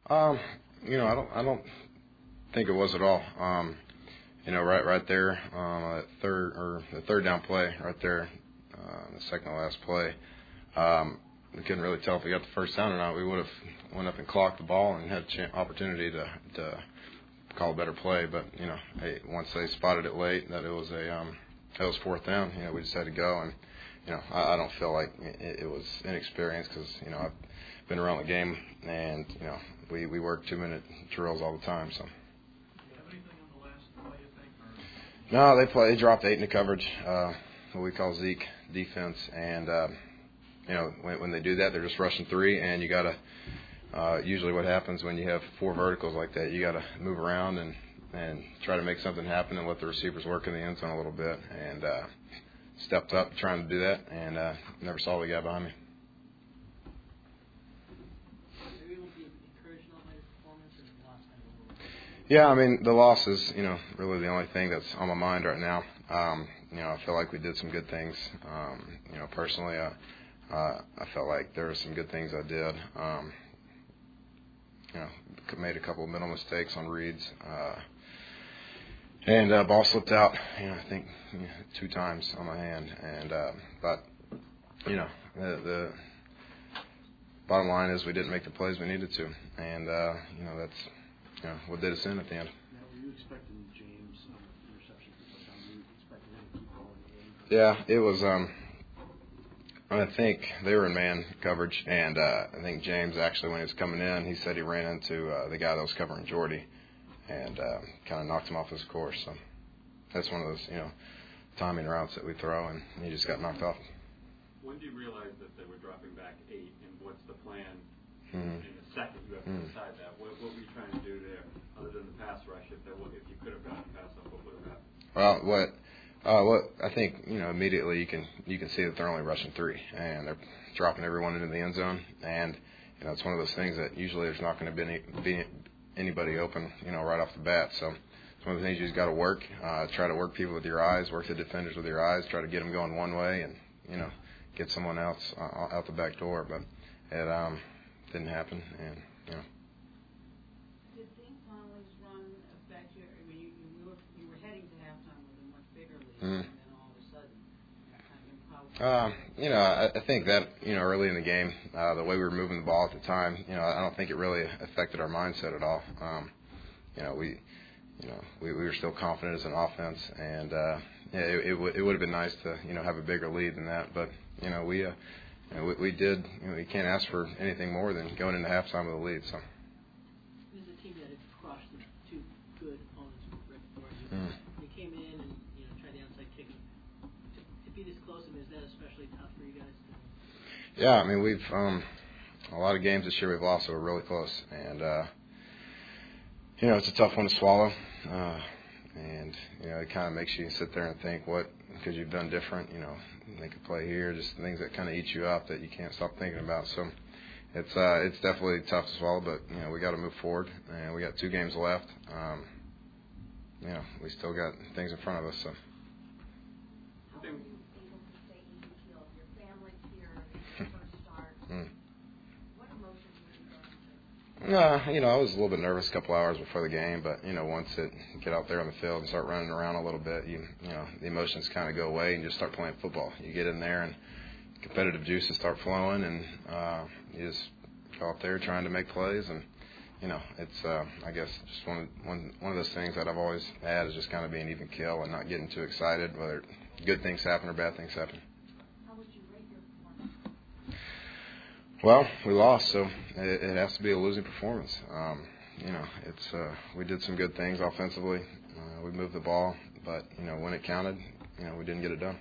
Um, I don't think it was at all. Right there, the third down play, right there, the second to last play. We couldn't really tell if we got the first down or not. We would have went up and clocked the ball and had opportunity to call a better play. But once they spotted it late that it was fourth down, we just had to go. And I don't feel like it was inexperience because I've been around the game and we work 2-minute drills all the time. So. No, they dropped 8 into coverage, what we call Zeke defense, and when they do that, they're just rushing 3, and you gotta. Usually, what happens when you have 4 verticals like that, you gotta move around and try to make something happen and let the receivers work in the end zone a little bit, and stepped up trying to do that, and never saw the guy behind me. Yeah, I mean, the loss is, really the only thing that's on my mind right now. I feel like we did some good things. Personally, I felt like there were some good things I did. Made a couple of mental mistakes on reads. And ball slipped out, I think 2 times on my hand. And but, the bottom line is we didn't make the plays we needed to. And, that's what did us in at the end. Now, were you expecting James' interception for touchdown? Were you expecting him to keep going in? Yeah, it was. I think they were in man coverage, and I think James actually, when he was coming in, he said he ran into the guy that was covering Jordy, and kind of knocked him off his course. So that's one of those, timing routes that we throw, and he just got knocked off. When do you realize that they were dropping back 8, and what's the plan? In a second, you have to decide that. What were you trying to do there, other than the pass rush? If you could have gotten pass up, what would have happened? Well, what I think, immediately you can see that they're only rushing 3, and they're dropping everyone into the end zone, and it's one of those things that usually there's not going to be anybody open, right off the bat. So it's one of the things you just got to work. Try to work people with your eyes, work the defenders with your eyes, try to get them going one way, and get someone else out the back door. But it didn't happen, and Did St. Paul's run affect you? I mean, you were heading to halftime with a much bigger lead, and then all of a sudden, I think that early in the game, the way we were moving the ball at the time, I don't think it really affected our mindset at all. We were still confident as an offense, and it would have been nice to have a bigger lead than that, but we did. We can't ask for anything more than going into halftime with a lead. So. This is a team that had crushed the 2 good opponents right before you. They came in and tried the onside kick. To be this close, is that especially tough for you guys? Yeah, I mean we've a lot of games this year we've lost that were really close, and it's a tough one to swallow, and it kind of makes you sit there and think what could you've done different, make a play here, just things that kind of eat you up that you can't stop thinking about. So it's definitely tough to swallow, but we got to move forward, and we got 2 games left. We still got things in front of us. So. How were you able to stay even keel? Your family's here. It's your first start. What emotions were you going through? I was a little bit nervous a couple hours before the game, but once it get out there on the field and start running around a little bit, the emotions kind of go away and just start playing football. You get in there and competitive juices start flowing, and you just go out there trying to make plays, and it's I guess just one of those things that I've always had is just kind of being even keel and not getting too excited whether good things happen or bad things happen. How would you rate your performance? Well, we lost, so it has to be a losing performance. It's we did some good things offensively. We moved the ball, but when it counted, we didn't get it done.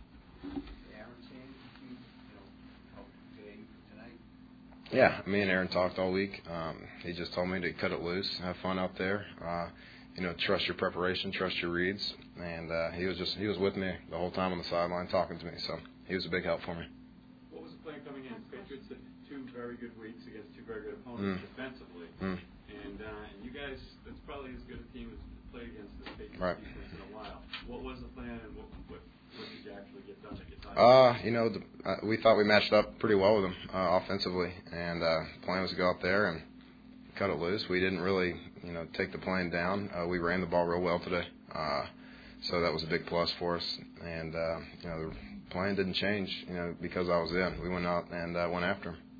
Yeah, me and Aaron talked all week. He just told me to cut it loose, have fun out there. Trust your preparation, trust your reads, and he was with me the whole time on the sideline talking to me. So he was a big help for me. What was the plan coming in? Patriots had 2 very good weeks against 2 very good opponents defensively, and you guys, that's probably as good a team as played against this Patriots defense in a while. What was the plan, and what did you actually get done? We thought we matched up pretty well with them offensively, and the plan was to go out there and cut it loose. We didn't really, take the plane down. We ran the ball real well today, so that was a big plus for us. And the plan didn't change, because I was in. We went out and went after him.